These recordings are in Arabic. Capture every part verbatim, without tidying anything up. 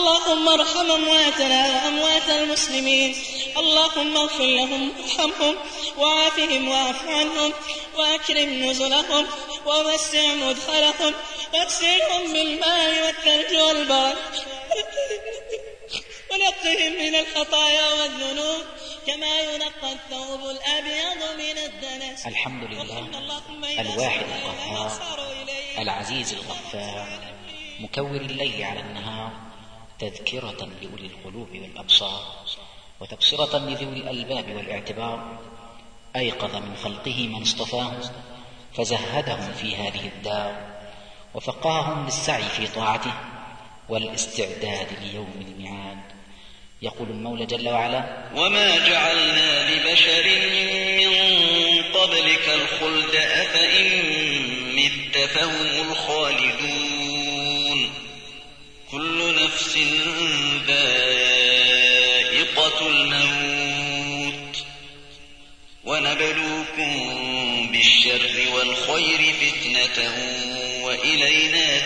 اللهم ارحم أمواتنا وأموات المسلمين، اللهم اغفر لهم وارحمهم وعافهم واعف عنهم وأكرم نزلهم ووسع مدخلهم واغسلهم بالماء والثلج والبرد ونقهم من الخطايا والذنوب كما ينقى الثوب الأبيض من الدنس. الحمد لله الواحد القهار العزيز الغفار، مكور الليل على النهار، تذكرة لأولي القلوب والأبصار وتبصرة لذوي الألباب والاعتبار. أيقظ من خلقه من اصطفاهم فزهدهم في هذه الدار، وفقههم للسعي في طاعته والاستعداد ليوم الميعاد. يقول المولى جل وعلا: وما جعلنا لبشر من قبلك الخلد أفإن مت فهم الخالدون كل نفس ذائقة الموت ونبلوكم بالشر والخير فتنة وإلينا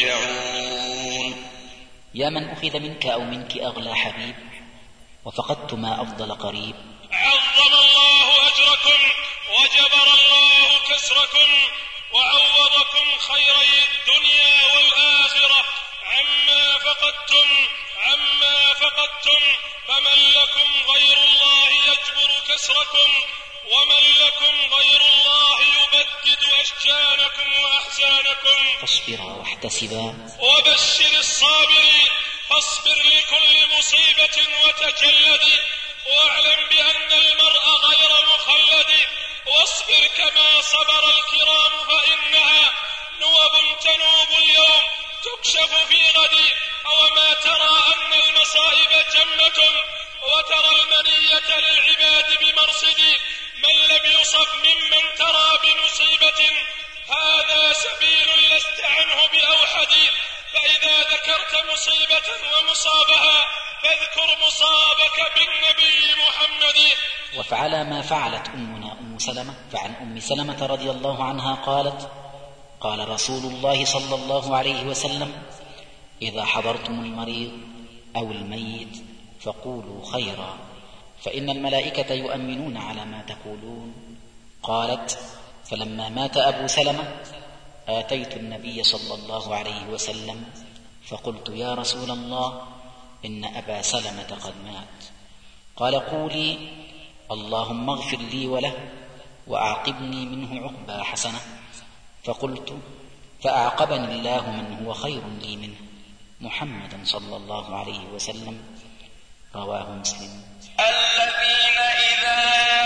ترجعون. يا من أخذ منك أو منك أغلى حبيب وفقدت ما أفضل قريب، عظم الله أجركم وجبر الله كسركم وعوضكم خيري الدنيا والآخرة عما فقدتم عما فقدتم فمن لكم غير الله يجبر كسركم ومن لكم غير الله يبدد أشجانكم وأحزانكم. فاصبرا واحتسبا وبشر الصابرين فاصبر لكل مصيبة وتجلد واعلم بأن المرء غير مخلد واصبر كما صبر الكرام فإنها نوب تنوب اليوم تكشف في غد. أوما ترى أن المصائب جمة وترى المنية للعباد بمرصد من لم يصب ممن ترى بمصيبة هذا سبيل لست عنه بأوحد. فإذا ذكرت مصيبة ومصابها فاذكر مصابك بالنبي محمد. وفعل ما فعلت أمنا أم سلمة. فعن أم سلمة رضي الله عنها قالت: قال رسول الله صلى الله عليه وسلم: إذا حضرتم المريض أو الميت فقولوا خيرا فإن الملائكة يؤمنون على ما تقولون. قالت: فلما مات أبو سلمة آتيت النبي صلى الله عليه وسلم فقلت: يا رسول الله إن أبا سلمة قد مات. قال: قولي اللهم اغفر لي وله وأعقبني منه عقبى حسنة. فقلت: فأعقبني الله من هو خير لي منه محمدا صلى الله عليه وسلم. رواه مسلم. الذين إذا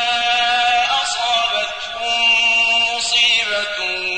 أصابتهم مصيبة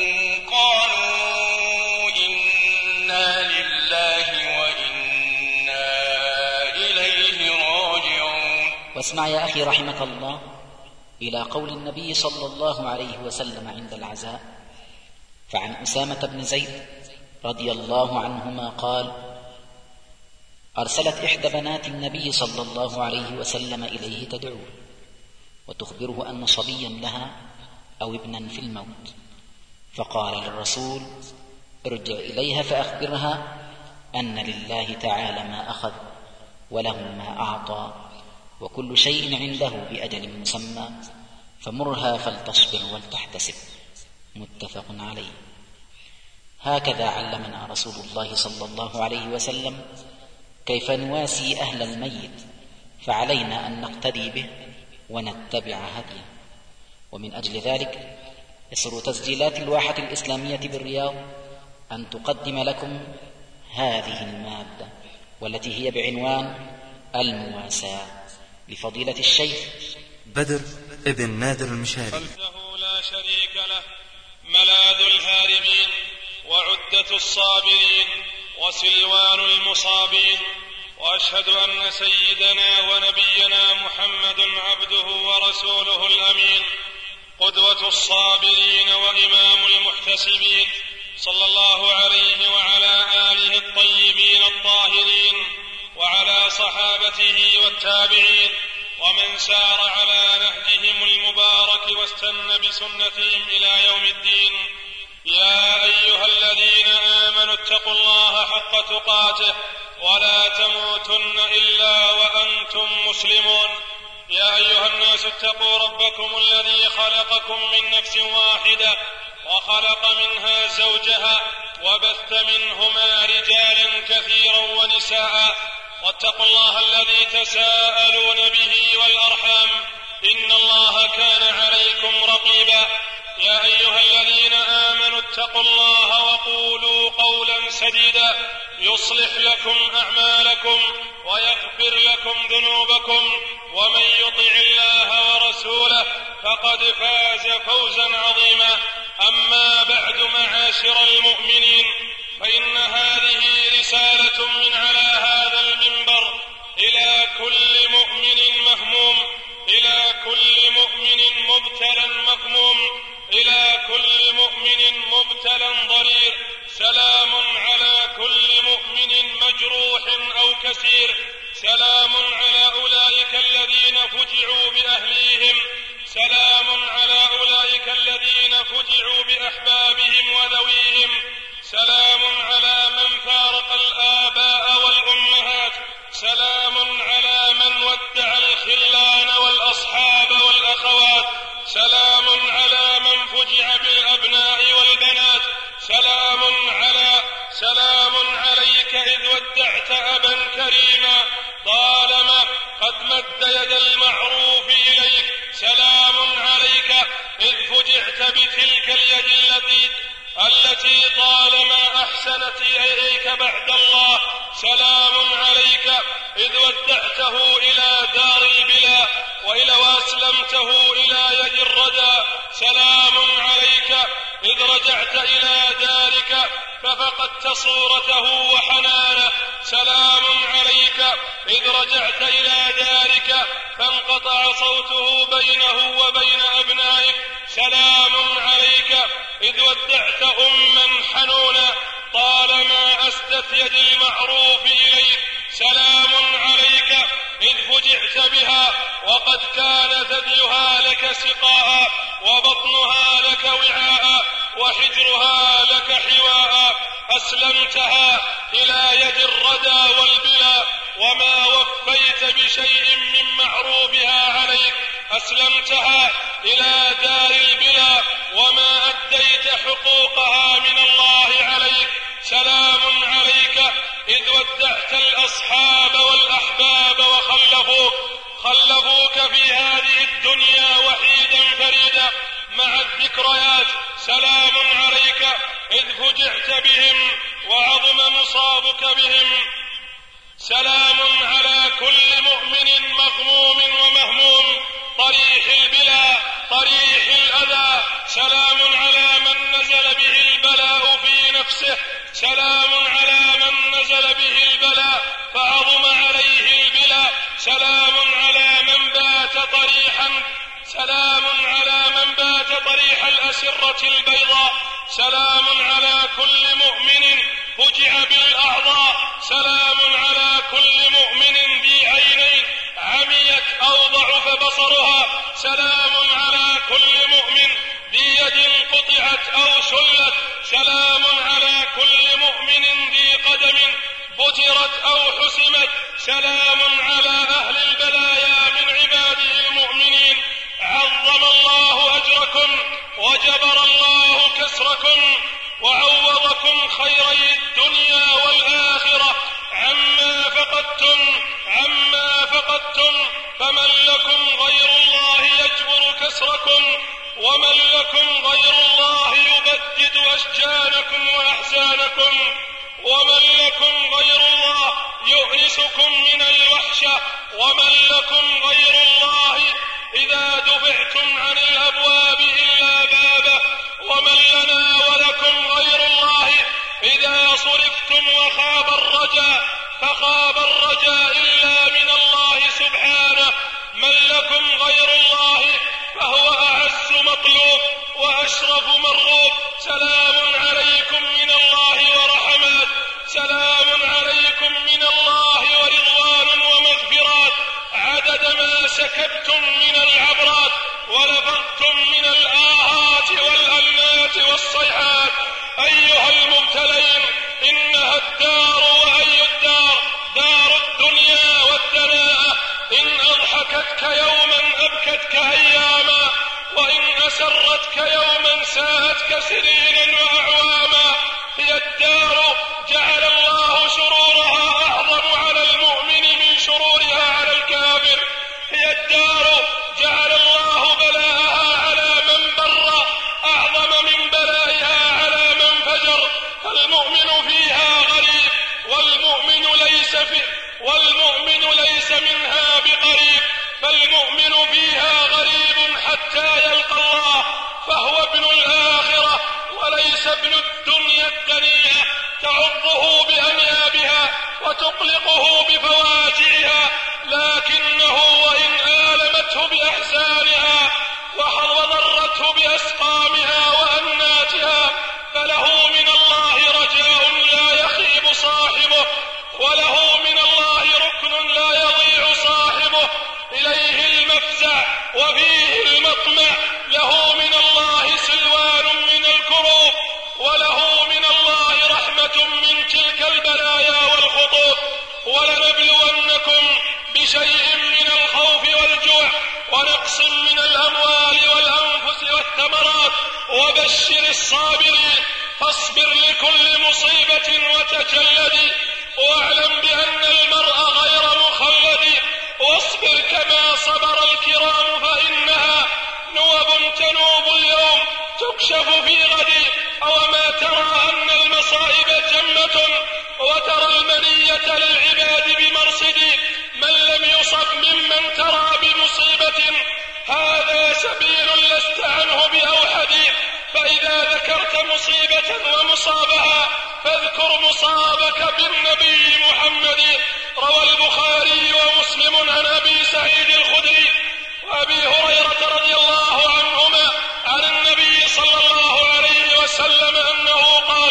قالوا إنا لله وإنا إليه راجعون. واسمع يا أخي رحمك الله إلى قول النبي صلى الله عليه وسلم عند العزاء. فعن أسامة بن زيد رضي الله عنهما قال: أرسلت إحدى بنات النبي صلى الله عليه وسلم إليه تدعوه وتخبره أن صبيا لها أو ابنا في الموت، فقال للرسول: ارجع إليها فأخبرها أن لله تعالى ما أخذ وله ما أعطى وكل شيء عنده بأجل مسمى، فمرها فلتصبر ولتحتسب. متفق عليه. هكذا علمنا رسول الله صلى الله عليه وسلم كيف نواسي أهل الميت، فعلينا أن نقتدي به ونتبع هديه. ومن أجل ذلك يسر تسجيلات الواحة الإسلامية بالرياض أن تقدم لكم هذه المادة والتي هي بعنوان المواساة لفضيلة الشيخ بدر ابن نادر المشاري. خلفه لا شريك له، ملاذ الهاربين وعدة الصابرين وسلوان المصابين. وأشهد أن سيدنا ونبينا محمد عبده ورسوله الأمين، قدوة الصابرين وإمام المحتسبين، صلى الله عليه وعلى آله الطيبين الطاهرين وعلى صحابته والتابعين ومن سار على نهجهم المبارك واستنى بسنتهم إلى يوم الدين. يا أيها الذين آمنوا اتقوا الله حق تقاته ولا تموتن إلا وأنتم مسلمون. يا أيها الناس اتقوا ربكم الذي خلقكم من نفس واحدة وخلق منها زوجها وبث منهما رجالا كثيرا ونساء، واتقوا الله الذي تساءلون به والأرحام إن الله كان عليكم رقيبا. يا أيها الذين آمنوا اتقوا الله وقولوا قولا سديدا يصلح لكم أعمالكم ويغفر لكم ذنوبكم، ومن يطع الله ورسوله فقد فاز فوزا عظيما. أما بعد، معاشر المؤمنين، فإن هذه رسالة من على هذا المنبر إلى كل مؤمن مهموم، إلى كل مؤمن مبتلى مغموم، إلى كل مؤمن مبتلى ضرير. سلام على كل مؤمن مجروح أو كسير، سلام على أولئك الذين فجعوا بأهليهم، سلام على أولئك الذين فجعوا بأحبابهم وذويهم، سلام على من فارق الآباء والأمهات، سلام على من ودع الخلان والأصحاب والأخوات، سلام على من فجع بالأبناء والبنات، سلام على سلام عليك إذ ودعت أبا كريما طالما قد مد يد المعروف إليك، سلام عليك إذ فجعت بتلك اليد التي التي طالما أحسنت إليك بعد الله، سلام عليك إذ ودعته إلى دار البلا وإلى وأسلمته إلى يد الردى، سلام عليك إذ رجعت إلى دارك ففقدت صورته وحنانه، سلام عليك إذ رجعت إلى دارك فانقطع صوته بينه وبين أبنائك، سلام عليك إذ ودعت أما حنونا طالما أسدت يد المعروف إليك، سلام عليك إذ فجعت بها وقد كان ثديها لك سقاء وبطنها لك وعاء وحجرها لك حواء، أسلمتها إلى يد الردى والبلا وما وفيت بشيء من معروفها عليك، أسلمتها إلى دار البلا وما أديت حقوقها من الله عليك، سلام عليك إذ ودعت الأصحاب والأحباب وخلفوك خلفوك في هذه الدنيا وحيدا فريدا مع الذكريات، سلام عليك إذ فجعت بهم وعظم مصابك بهم، سلام على كل مؤمن مغموم ومهموم طريح البلا طريح الأذى، سلام على من نزل به البلاء في نفسه، سلام على من نزل به البلاء فعظم عليه البلاء، سلام على من بات طريحا سلام على من بات طريح الأسرة البيضاء، سلام على كل مؤمن فجع بالأعضاء، سلام على كل مؤمن ذي عينين عميت أو ضعف بصرها، سلام على كل مؤمن ذي يد قطعت أو شلت، سلام على كل مؤمن ذي قدم بترت أو حسمت، سلام على أهل البلايا من عباده المؤمنين، عظم الله أجركم وجبر الله كسركم وعوضكم خيري الدنيا والآخرة عما فقدتم عما فقدتم، فمن لكم غير الله يجبر كسركم، ومن لكم غير الله يبدد أشجانكم وأحزانكم، ومن لكم غير الله يؤنسكم من الوحشة، ومن لكم غير الله إذا دفعتم عن الأبواب إلا بابه، ومن لنا ولكم غير الله إذا صرفتم وخاب الرجاء فخاب الرجاء إلا من الله سبحانه، من لكم غير الله فهو أعز مطلوب وأشرف مرغوب، سلام عليكم من الله ورحمات، سلام عليكم من الله ورضوان ومغفرات عدد ما سكبتم من العبرات ولفظتم من الآهات والأنات والصيحات. أيها المبتلين، إنها الدار وأي الدار أبهجتك يوما أبكتك أياما، وإن أسرتك يوما ساءتك سنينا وأعواما. هي الدار جعل الله شرورها أعظم على المؤمن من شرورها على الكافر. هي الدار جعل الله بلاءها على من بر أعظم من بلائها على من فجر. فالمؤمن فيها غريب والمؤمن ليس في والمؤمن ليس منها بقريب، فالمؤمن فيها غريب حتى يلقى الله، فهو ابن الآخرة وليس ابن الدنيا الدنيا تعضه بأنيابها وتقلقه بفواجعها، لكنه وإن آلمته بأحزانها وضرته بأسقامها وأناتها فله من الله رجاء لا يخيب صاحبه، وله من الله ركن لا يضيع صاحبه. إليه المفزع وفيه المطمع، له من الله سلوان من الكروب، وله من الله رحمة من تلك البلايا والخطوب. ولنبلونكم بشيء من الخوف والجوع ونقص من الأموال والأنفس والثمرات وبشر الصابرين. فاصبر لكل مصيبة وتجلد، واعلم بأن المرء غير مخلد. واصبر كما صبر الكرام فإنها نوب تنوب اليوم تكشف في غد. أوما ترى أن المصائب جمة وترى المنية للعباد بمرصد. من لم يصب ممن ترى بمصيبة هذا سبيل لست عنه بأوحد. فإذا ذكرت مصيبة ومصابها فاذكر مصابك بالنبي محمد. روى البخاري ومسلم عن أبي سعيد الخدري وأبي هريرة رضي الله عنهما عن النبي صلى الله عليه وسلم أنه قال: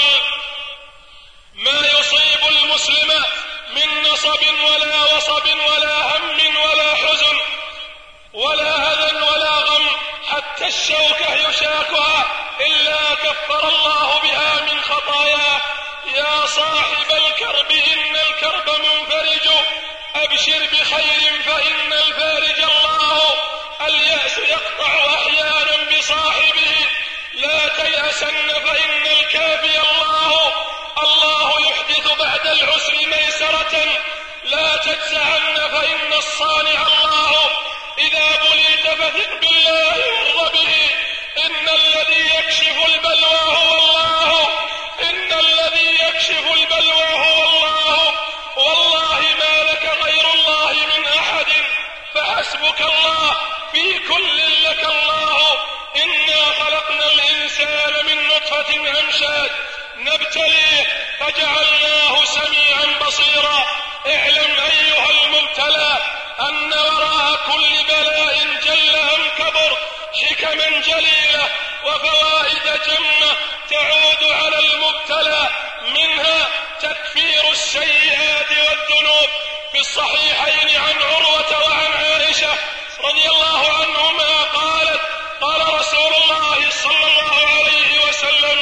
ما يصيب المسلم من نصب ولا وصب ولا هم ولا حزن ولا أذى ولا غم حتى الشوكة يشاكها إلا كفر الله بها من خطاياه. يا صاحب الكرب إن الكرب منفرج، أبشر بخير فإن الفارج الله. اليأس يقطع أحيانا بصاحبه، لا تيأسن فإن الكافي الله. الله يحدث بعد العسر ميسرة، لا تجزعن فإن الصانع الله. إذا بليت فثق بالله وارض به، إن الذي يكشف البلوى هو الله. إن الذي يكشف البلوى هو الله. والله ما لك غير الله من أحد، فحسبك الله في كل لك الله. إنا خلقنا الإنسان من نطفة أمشاج نبتليه فجعلناه سميعا بصيرا. اعلم أيها المبتلى أن وراء كل بلاء جل أم كبر حكما جليلة وفوائد جمة تعود على المبتلى، منها تكفير السيئات والذنوب. في الصحيحين عن عروة وعن عائشة رضي الله عنهما قالت: قال رسول الله صلى الله عليه وسلم: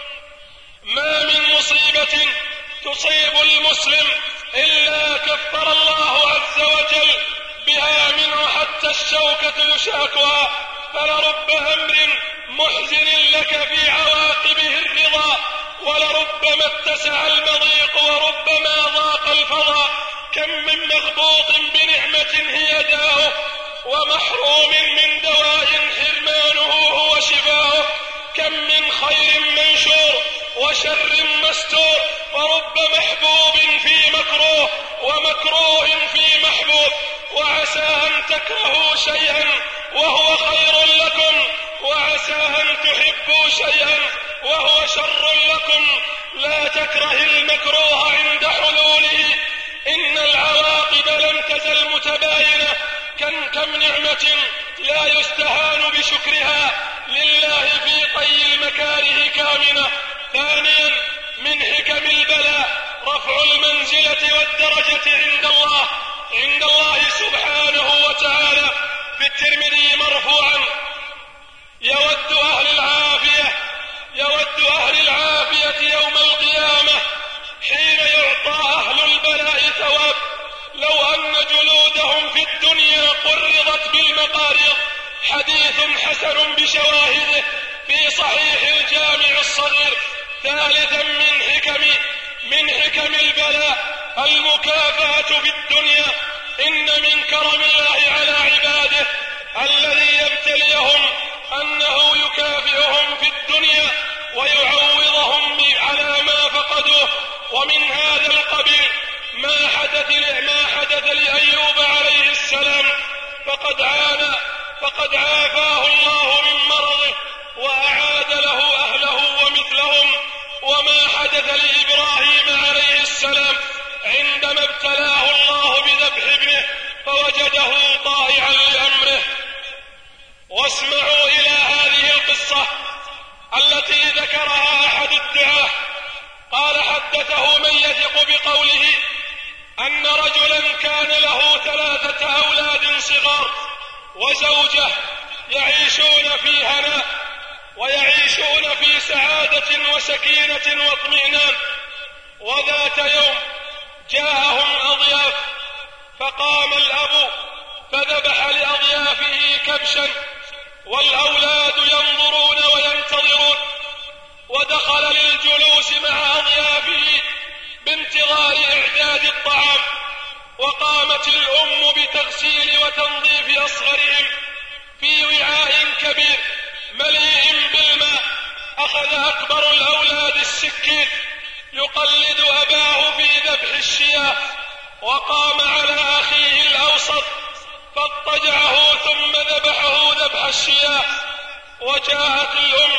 ما من مصيبة تصيب المسلم إلا كفر الله عز وجل بها منه حتى الشوكة يشاكها. فلرب أمر محزن لك في عواقبه الرضا، ولربما اتسع المضيق وربما ضاق الفضا. كم من مغبوط بنعمة هي داؤه، ومحروم من دواء حرمانه هو شفاؤه. كم من خير منشور وشر مستور، ورب محبوب في مكروه ومكروه في محبوب. وعسى أن تكرهوا شيئا وهو خير لكم، وعسى أن تحبوا شيئا وهو شر لكم. لا تكره المكروه عند حلوله، إن العواقب لم تزل متباينة. كم كم نعمة لا يستهان بشكرها لله في طي المكاره كامنة. ثانيا من حكم البلاء رفع المنزلة والدرجة عند الله عند الله سبحانه وتعالى. في الترمذي مرفوعا: يود أهل العافية يود أهل العافية يوم القيامة حين يعطى أهل البلاء ثواب لو أن جلودهم في الدنيا قرضت بالمقاريض. حديث حسن بشواهده في صحيح الجامع الصغير. ثالثا من حكم من حكم البلاء المكافأة في الدنيا. إن من كرم الله على عباده الذي يبتليهم أنه يكافئهم في الدنيا ويعوضهم على ما فقدوه. ومن هذا القبيل ما حدث ما حدث لأيوب عليه السلام، فقد عانى فقد عافاه الله من مرضه وأعاد له أهله ومثلهم. وما حدث لإبراهيم عليه السلام عندما ابتلاه الله بذبح ابنه فوجده طائعا لأمره. واسمعوا إلى هذه القصة التي ذكرها أحد الدعاة. قال: حدثه من يثق بقوله أن رجلا كان له ثلاثة أولاد صغار وزوجة يعيشون في هناء ويعيشون في سعادة وسكينة واطمئنان. وذات يوم جاءهم أضياف، فقام الأب فذبح لأضيافه كبشا والأولاد ينظرون وينتظرون، ودخل للجلوس مع أضيافه بانتظار إعداد الطعام. وقامت الأم بتغسيل وتنظيف أصغرهم في وعاء كبير مليء بالماء. أخذ أكبر الأولاد السكين يقلد أباه في ذبح الشياه، وقام على أخيه الأوسط فاضطجعه ثم ذبحه ذبح الشياه. وجاءت الأم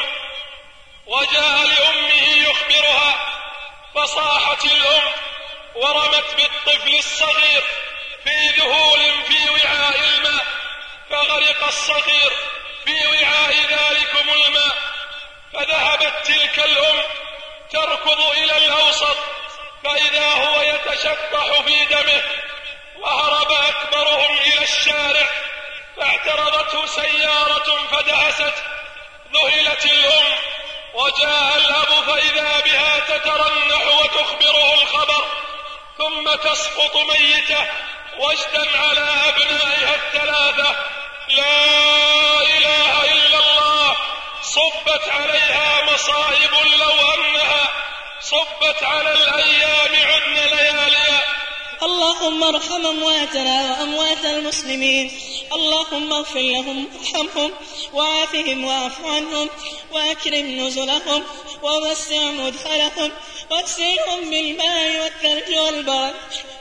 وجاء لأمه يخبرها، فصاحت الأم ورمت بالطفل الصغير في ذهول في وعاء الماء، فغرق الصغير في وعاء ذلكم الماء. فذهبت تلك الأم تركض إلى الأوسط فإذا هو يتشطح في دمه، وهرب أكبرهم إلى الشارع فاعترضته سيارة فدهست. ذهلت الأم وجاء الأب فإذا بها تترنح وتخبره الخبر، ثم تسقط ميتة وجدا على أبنائها الثلاثة. لا إله إلا الله. صبت عليها مصائب لو أنها صبت على الأيام عدن لياليا. اللهم ارحم أمواتنا وأموات المسلمين، اللهم اغفر لهم وارحمهم وعافهم واعف عنهم وأكرم نزلهم ووسع مدخلهم واغسلهم بالماء والثلج والبرد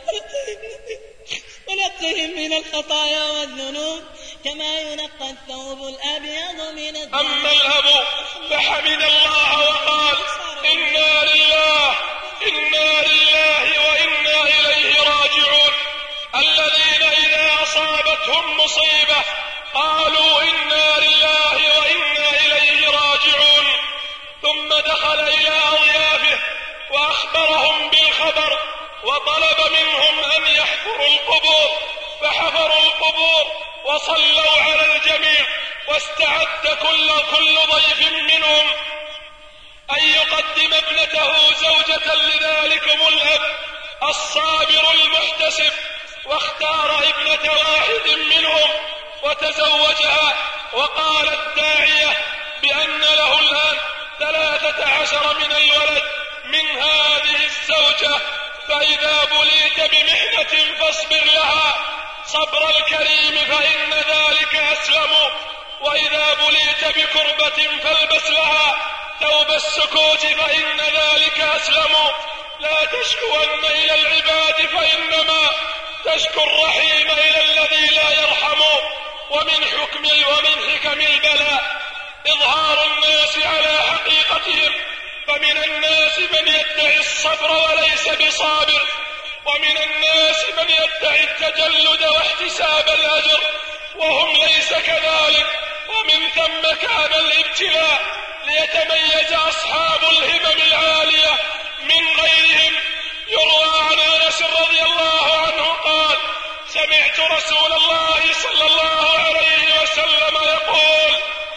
ونقهم من الخطايا والذنوب كما ينقى الثوب الأبيض من الدنس. أما الأب فحمد الله وقال: إنا لله إنا لله وإنا إليه راجعون. الذين إذا أصابتهم مصيبة قالوا إنا لله وإنا إليه راجعون. ثم دخل إلى أضيافه وأخبرهم بالخبر وطلب منهم أن يحفروا القبور، فحفروا القبور وصلوا على الجميع، واستعد كل, كل ضيف منهم أن يقدم ابنته زوجة لذلكم الأب الصابر المحتسب، واختار ابنة واحد منهم وتزوجها. وقال الداعية بأن له الآن ثلاثة عشر من الولد من هذه الزوجة، فإذا بليت بمحنة فاصبر لها صبر الكريم فإن ذلك أسلم، وإذا بليت بكربة فالبس لها ثوب السكوت فإن ذلك أسلم. لا تشكون إلى العباد فإنما تشكو الرحيم إلى الذي لا يرحم. ومن حكم ومن حكم البلاء إظهار الناس على حقيقتهم، فمن الناس من يدعي الصبر وليس بصابر، ومن الناس من يدعي التجلد واحتساب الأجر وهم ليس كذلك. ومن ثم كان الابتلاء ليتميز أصحاب الهمم العالية من غيرهم. يروى عن أنس رضي الله عنه قال: سمعت رسول الله صلى الله عليه وسلم يقول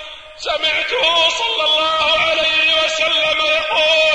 سمعته صلى الله عليه وسلم يقول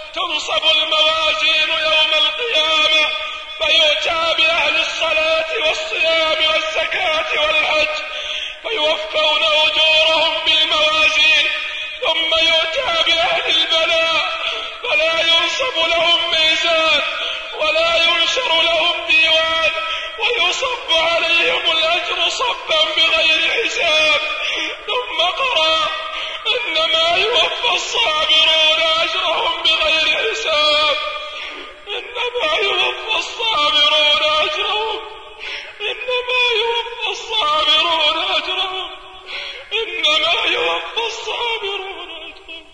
تنصب الموازين يوم القيامة فيؤتى بأهل الصلاة والصيام والزكاة والحج فيوفون أجورهم بالموازين، ثم يؤتى بأهل البلاء فلا ينصب لهم ميزان ولا ينشر لهم ديوان، ويصب عليهم الأجر صبا بغير حساب. ثم قرأ: إنما يوفى الصابرون أجرهم بغير حساب. إنما يوفى الصابرون أجرهم إنما يوفى الصابرون أجرهم إنما يوفى الصابرون أجرهم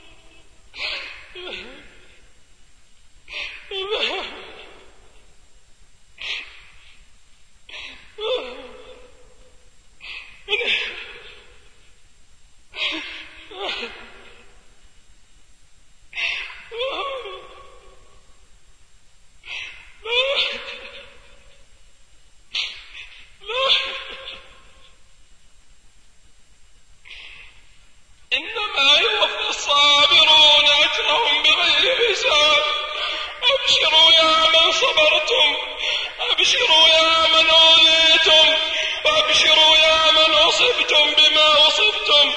إنما يوفى الصابرون أجرهم بغير حساب. أبشروا يا من صبرتم، أبشروا يا من أوذيتم، وأبشروا يا من أصبتم بما أصبتم.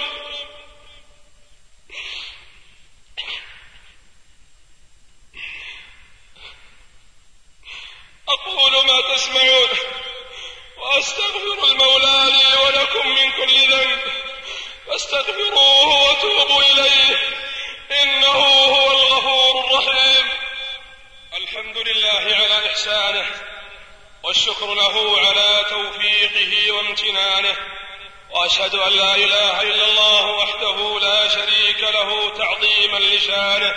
أقول ما تسمعون وأستغفر المولى لي ولكم من كل ذنب، فاستغفروه وتوبوا إليه إنه هو الغفور الرحيم. الحمد لله على إحسانه، والشكر له على توفيقه وامتنانه، وأشهد أن لا إله إلا الله وحده لا شريك له تعظيما لشانه.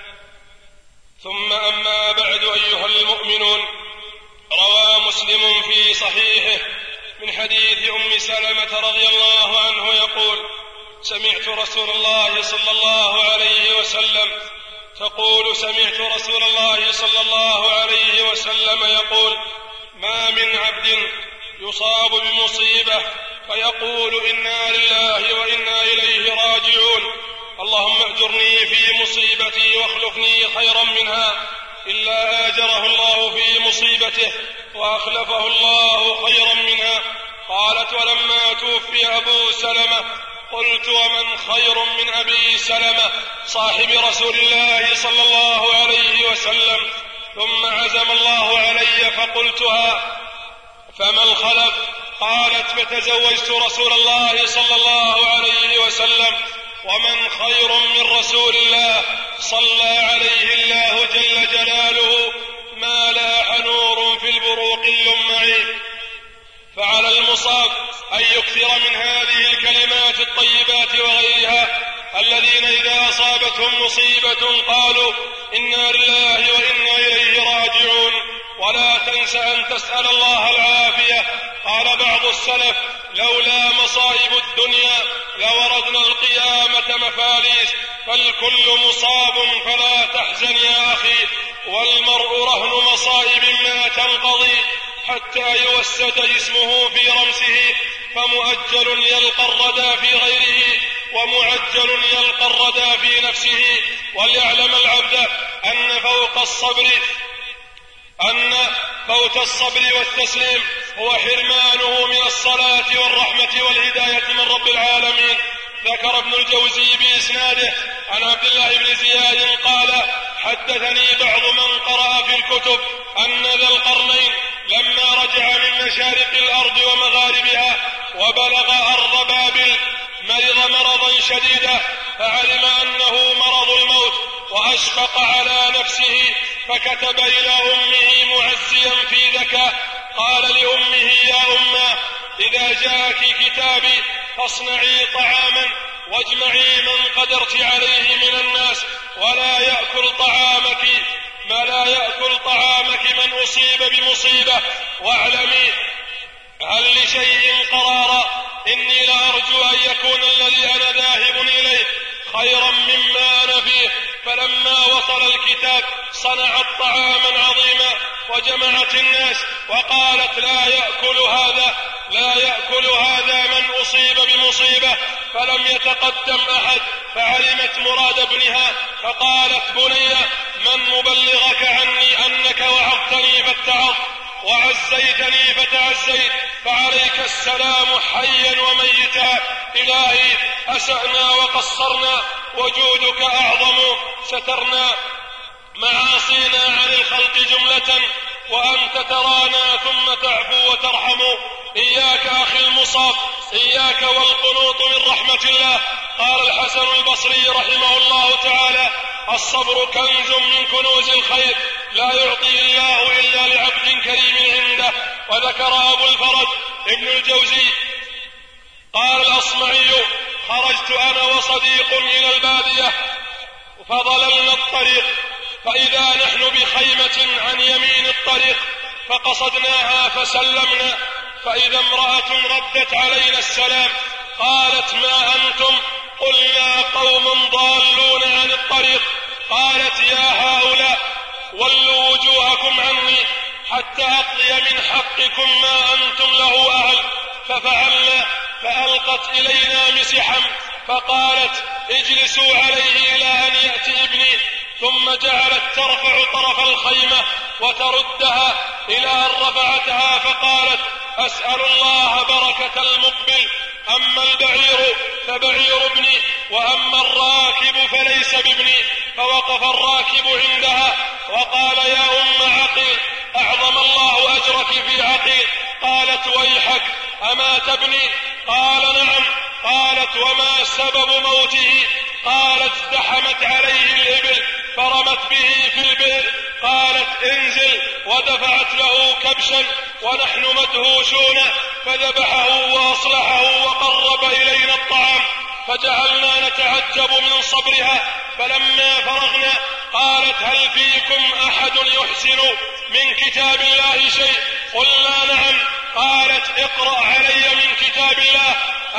ثم أما بعد أيها المؤمنون، روى مسلم في صحيحه من حديث أم سلمة رضي الله عنه يقول: سمعت رسول الله صلى الله عليه وسلم تقول سمعت رسول الله صلى الله عليه وسلم يقول: ما من عبد يصاب بمصيبة فيقول إنا لله وإنا إليه راجعون، اللهم أجرني في مصيبتي واخلفني خيرا منها، إلا آجره الله في مصيبته وأخلفه الله خيرا منها. قالت: ولما توفي أبو سلمة قلت: ومن خير من أبي سلمة صاحب رسول الله صلى الله عليه وسلم؟ ثم عزم الله علي فقلتها: فما الخلف؟ قالت: فتزوجت رسول الله صلى الله عليه وسلم، ومن خير من رسول الله صلى عليه الله جل جلاله ما لاح نور في البروق اللمعي. فعلى المصاب أن يكثر من هذه الكلمات الطيبات وغيرها، الذين إذا أصابتهم مصيبة قالوا إنا لله وإنا إليه راجعون. ولا تنس أن تسأل الله العافية. قال بعض السلف: لولا مصائب الدنيا لوردنا القيامة مفاليس، فالكل مصاب فلا تحزن يا أخي، والمرء رهن مصائب ما تنقضي، حتى يوسد جسمه في رمسه، فمؤجل يلقى الردى في غيره، ومعجل يلقى الردى في نفسه. وليعلم العبد أن فوق الصبر أن فوت الصبر والتسليم هو حرمانه من الصلاة والرحمة والهداية من رب العالمين. ذكر ابن الجوزي بإسناده عن عبد الله بن زياد قال: حدثني بعض من قرأ في الكتب أن ذا القرنين لما رجع من مشارق الأرض ومغاربها وبلغ أرض بابل مرض مرضا شديدا، فعلم أنه مرض الموت وأشفق على نفسه، فكتب إلى أمه معزيا في ذكاء، قال لأمه: يا أمه، إذا جاءك كتابي فاصنعي طعاما واجمعي من قدرت عليه من الناس، ولا يأكل طعامك ما لا يأكل طعامك من أصيب بمصيبة، واعلمي هل لشيء قرارا، إني لأرجو أن يكون الذي أنا ذاهب إليه خيرا مما أنا فيه. فلما وصل الكتاب صنعت طعاما عظيما وجمعت الناس وقالت: لا يأكل هذا لا يأكل هذا من أصيب بمصيبة. فلم يتقدم أحد، فعلمت مراد ابنها فقالت: بني، من مبلغك عني أنك وعظتني فاتعظ؟ وعزيتني فتعزيت، فعليك السلام حيا وميتا. إلهي أسأنا وقصرنا وجودك أعظم، سترنا معاصينا عن الخلق جملة، وأنت ترانا ثم تعفو وترحم. إياك أخي المصاب، إياك والقنوط من رحمة الله. قال الحسن البصري رحمه الله تعالى: الصبر كنز من كنوز الخير، لا يعطيه الله إلا لعبد كريم عنده. وذكر أبو الفرج ابن الجوزي قال الأصمعي: خرجت أنا وصديق إلى البادية فضللنا الطريق، فإذا نحن بخيمة عن يمين الطريق، فقصدناها فسلمنا، فإذا امرأة ردت علينا السلام قالت: ما أنتم؟ قلنا: قوم ضالون عن الطريق. قالت: يا هؤلاء ولوا وجوهكم عني حتى أقضي من حقكم ما أنتم له أهل. ففعلنا، فألقت إلينا مسحا فقالت: اجلسوا عليه إلى أن يأتي ابني. ثم جعلت ترفع طرف الخيمة وتردها إلى أن رفعتها، فقالت: أسأل الله بركة المقبل، أما البعير فبعير ابني، وأما الراكب فليس بابني. فوقف الراكب عندها وقال: يا أم عقيل، أعظم الله أجرك في عقيل. قالت: ويحك، أما تبني؟ قال: نعم. قالت: وما سبب موته؟ قالت: ازدحمت عليه الإبل فرمت به في البئر. قالت: انزل. ودفعت له كبشا ونحن مدهوشون، فذبحه وأصلحه وقرب إلينا الطعام، فجعلنا نتعجب من صبرها. فلما فرغنا قالت: هل فيكم أحد يحسن من كتاب الله شيء؟ قلنا: نعم. قالت: اقرأ علي من كتاب الله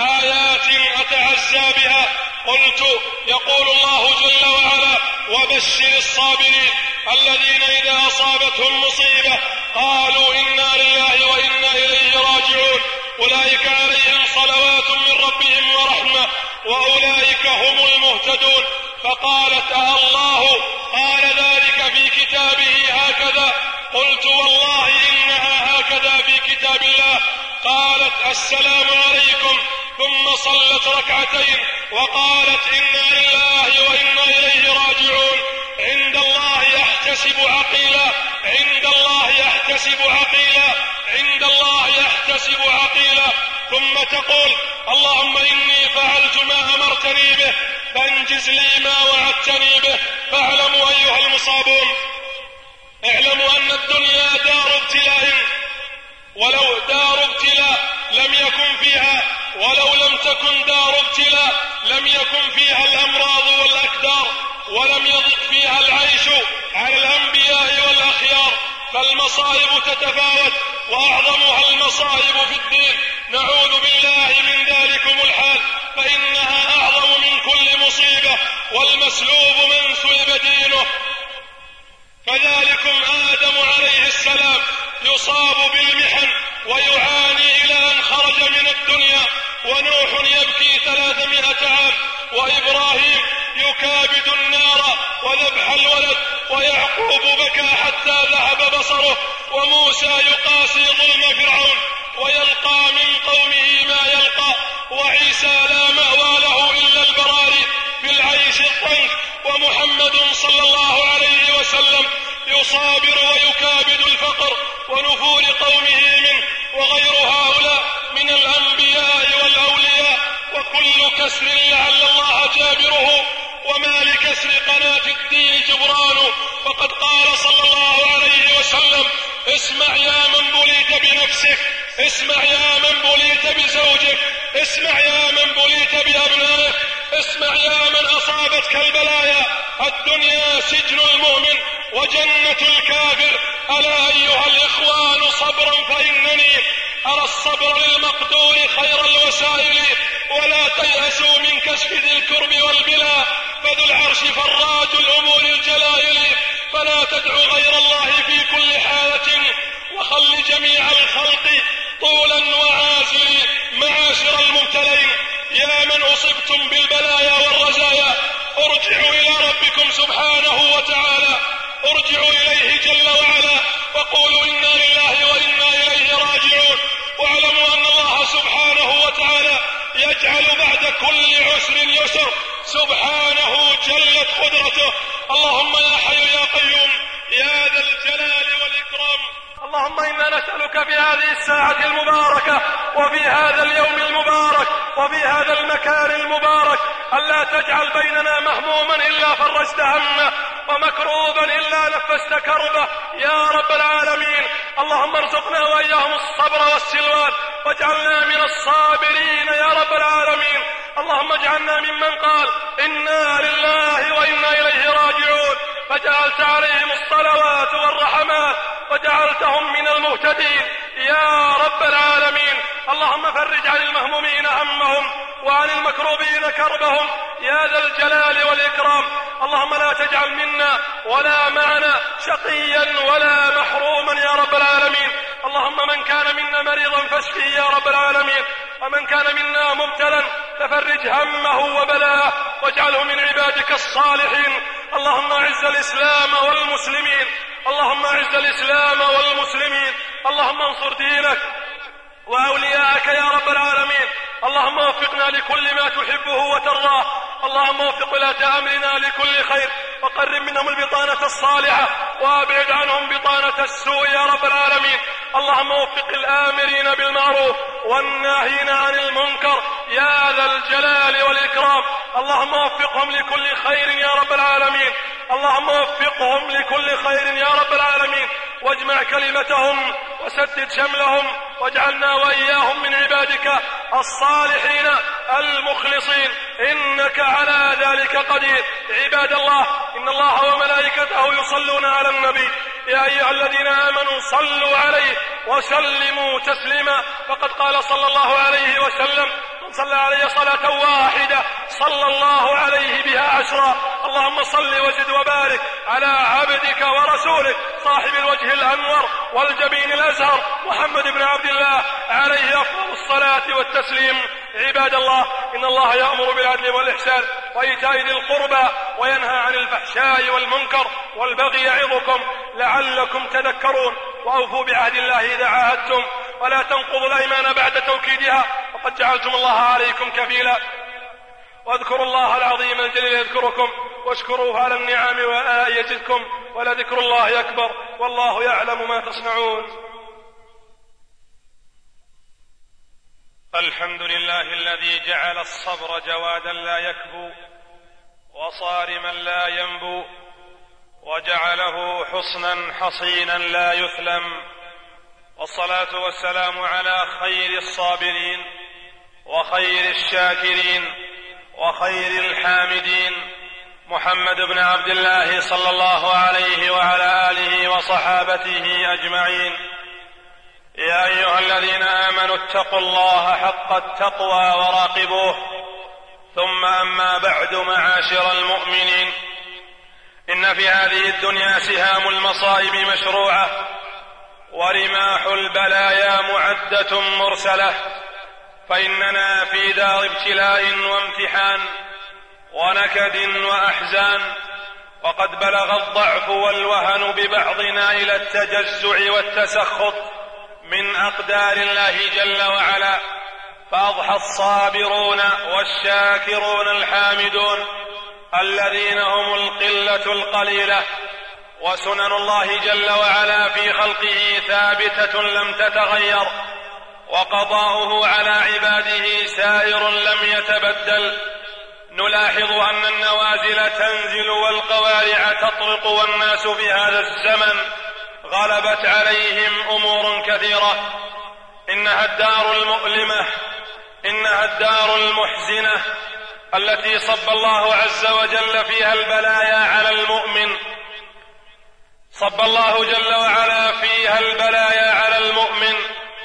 آيات أتعزى بها. قلت: يقول الله جل وعلا: وبشر الصابرين الذين إذا أصابتهم مصيبة قالوا إنا لله وإنا إليه راجعون، أولئك عليهم صلوات من ربهم ورحمة وأولئك هم المهتدون. فقالت: الله قال ذلك في كتابه هكذا؟ قلت: والله إنها هكذا في كتاب الله. قالت: السلام عليكم. ثم صلت ركعتين وقالت: إنا لله وإنا إليه راجعون. عند الله يحتسب عقيلا، عند الله يحتسب عقيلا، عند الله يحتسب عقيلا. ثم تقول: اللهم إني فعلت ما أمرتني به فانجز لي ما وعدتني به. فاعلموا أيها المصابون، اعلموا أن الدنيا دار ابتلاء، ولو دار ابتلاء لم يكن فيها، ولو لم تكن دار ابتلاء لم يكن فيها الأمراض والأكدار، ولم يضق فيها العيش على الأنبياء والأخيار. فالمصائب تتفاوت، وأعظمها المصائب في الدين، نعوذ بالله من ذلكم الحال، فإنها أعظم من كل مصيبة، والمسلوب من سلب دينه. فذلكم آدم عليه السلام يصاب بالمحن ويعاني إلى أن خرج من الدنيا، ونوح يبكي ثلاثمائة عام، وإبراهيم يكابد النار وذبح الولد، ويعقوب بكى حتى ذهب بصره، وموسى يقاسي ظلم فرعون ويلقى من قومه ما يلقى، وعيسى لا مأوى له إلا البراري في العيش الضنك، ومحمد صلى الله عليه وسلم يصابر ويكابد الفقر ونفور قومه منه، وغير هؤلاء من الأنبياء والأولياء. وكل كسر لعل الله جابره، وما لكسر قناة الدين جبران. فقد قال صلى الله عليه وسلم: اسمع يا من بليت بنفسك، اسمع يا من بليت بزوجك، اسمع يا من بليت بأبنائك، اسمع يا من أصابتك البلايا. الدنيا سجن المؤمن وجنة الكافر. ألا أيها الإخوان صبرا، فإنني أرى الصبر للمقدور خير الوسائل، ولا تيأسوا من كشف ذي الكرب والبلاء، فذو العرش فراج الأمور الجلائل. فلا تدع غير الله في كل حالة، وخل جميع الخلق طولا وعازل. معاشر المبتلين، يا من أصبتم بالبلايا والرزايا، ارجعوا إلى ربكم سبحانه وتعالى، ارجعوا إليه جل وعلا، وقولوا إنا لله وإنا يجعل بعد كل عسر يسر سبحانه جلت قدرته. اللهم يا حي يا قيوم يا ذا الجلال والإكرام، اللهم إنا نسألك في هذه الساعة المباركة وفي هذا اليوم المبارك وفي هذا المكان المبارك ألا تجعل بيننا مهموما إلا فرجت همه ومكروبا إلا نفست كربه يا رب العالمين. اللهم ارزقنا وإياهم الصبر والسلوان واجعلنا من الصابرين يا رب العالمين. اللهم اجعلنا ممن قال إنا لله وإنا إليه راجعون فجعلت عليهم الصلوات والرحمات وجعلتهم من المهتدين يا رب العالمين. اللهم فرج عن المهمومين همهم وعن المكروبين كربهم يا ذا الجلال والإكرام. اللهم لا تجعل منا ولا معنا شقيا ولا محروما يا رب العالمين. اللهم من كان منا مريضا فاشفه يا رب العالمين، ومن كان منا مبتلا ففرج همه وبلاه واجعله من عبادك الصالحين. اللهم اعز الإسلام والمسلمين، اللهم اعز الإسلام والمسلمين، اللهم انصر دينك وأولياءك يا رب العالمين. اللهم وفقنا لكل ما تحبه وترضاه، اللهم وفق ولاة أمرنا لكل خير وقرب منهم البطانة الصالحة وابعد عنهم بطانة السوء يا رب العالمين. اللهم وفق الآمرين بالمعروف والناهين عن المنكر يا ذا الجلال والإكرام. اللهم وفقهم لكل خير يا رب العالمين، اللهم وفقهم لكل خير يا رب العالمين، واجمع كلمتهم وسدد شملهم واجعلنا وإياهم من عبادك الصالحين المخلصين إنك على ذلك قدير. عباد الله، إن الله وملائكته يصلون على النبي يا أيها الذين آمنوا صلوا عليه وسلموا تسليما. فقد قال صلى الله عليه وسلم من صلى عليه صلاة واحدة صلى الله عليه بها عشرا. اللهم صل وزد وبارك على عبدك ورسولك صاحب الوجه الأنور والجبين الأزهر محمد بن عبد الله عليه أفضل الصلاة والتسليم. عباد الله، إن الله يأمر بالعدل والإحسان وإيتاء ذي القربى وينهى عن الفحشاء والمنكر والبغي يعظكم لعلكم تذكرون. وأوفوا بعهد الله إذا عاهدتم ولا تنقضوا الأيمان بعد توكيدها وقد جعلتم الله عليكم كفيلا. واذكروا الله العظيم الجليل يذكركم واشكروه على النعم والآلاء يزدكم ولذكر الله أكبر والله يعلم ما تصنعون. الحمد لله الذي جعل الصبر جوادا لا يكبو وصارما لا ينبو وجعله حصنا حصينا لا يثلم، والصلاة والسلام على خير الصابرين وخير الشاكرين وخير الحامدين محمد بن عبد الله صلى الله عليه وعلى آله وصحابته أجمعين. يا أيها الذين آمنوا اتقوا الله حق التقوى وراقبوه. ثم أما بعد، معاشر المؤمنين، إن في هذه الدنيا سهام المصائب مشروعة ورماح البلايا معدة مرسلة، فإننا في دار ابتلاء وامتحان ونكد وأحزان، وقد بلغ الضعف والوهن ببعضنا إلى التجزع والتسخط من أقدار الله جل وعلا، فأضحى الصابرون والشاكرون الحامدون الذين هم القلة القليلة. وسنن الله جل وعلا في خلقه ثابتة لم تتغير، وقضاؤه على عباده سائر لم يتبدل. نلاحظ أن النوازل تنزل والقوارع تطرق، والناس في هذا الزمن غلبت عليهم أمور كثيرة. إنها الدار المؤلمة، إنها الدار المحزنة التي صب الله عز وجل فيها البلايا على المؤمن، صب الله جل وعلا فيها البلايا على المؤمن،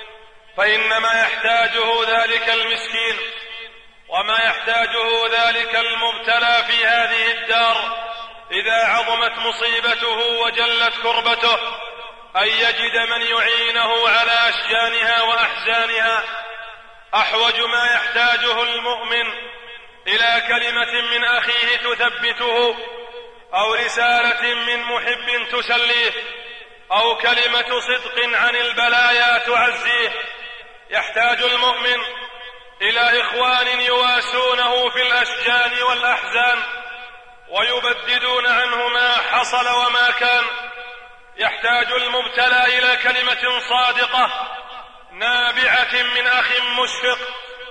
فإنما يحتاجه ذلك المسكين وما يحتاجه ذلك المبتلى في هذه الدار إذا عظمت مصيبته وجلت كربته أن يجد من يعينه على أشجانها وأحزانها. أحوج ما يحتاجه المؤمن إلى كلمة من أخيه تثبته، أو رسالة من محب تسليه، أو كلمة صدق عن البلايا تعزيه. يحتاج المؤمن إلى إخوان يواسونه في الأشجان والأحزان ويبددون عنه ما حصل وما كان. يحتاج المبتلى إلى كلمة صادقة نابعة من أخ مشفق.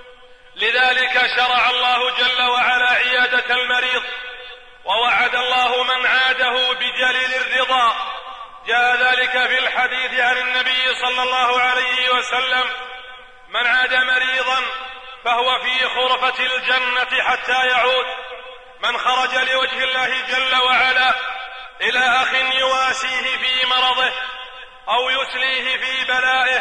لذلك شرع الله جل وعلا عيادة المريض، ووعد الله من عاده بجليل الرضا. جاء ذلك في الحديث عن النبي صلى الله عليه وسلم: من عاد مريضا فهو في خرفة الجنة حتى يعود. من خرج لوجه الله جل وعلا إلى أخ يواسيه في مرضه أو يسليه في بلائه